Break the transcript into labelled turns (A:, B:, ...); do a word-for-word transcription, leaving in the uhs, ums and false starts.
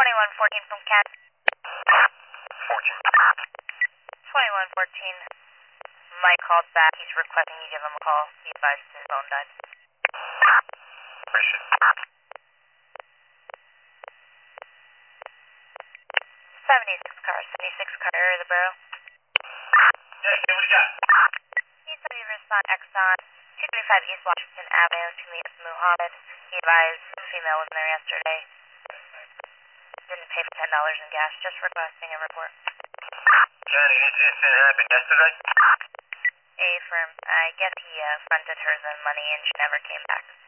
A: twenty-one fourteen from Cat.
B: fourteen.
A: twenty-one fourteen. Mike called back. He's requesting you give him a call. He advised his phone died.
B: Appreciate it.
A: seventy-six car, seventy-six car, area of the borough.
B: Yeah, what do you got?
A: He said he respond Exxon, two thirty-five East Washington Avenue to meet with Muhammad. He advised the female was in there yesterday. Didn't pay for ten dollars in gas, just requesting a report.
B: Johnny, this incident happened yesterday?
A: A firm, I guess he uh, fronted her the money and she never came back.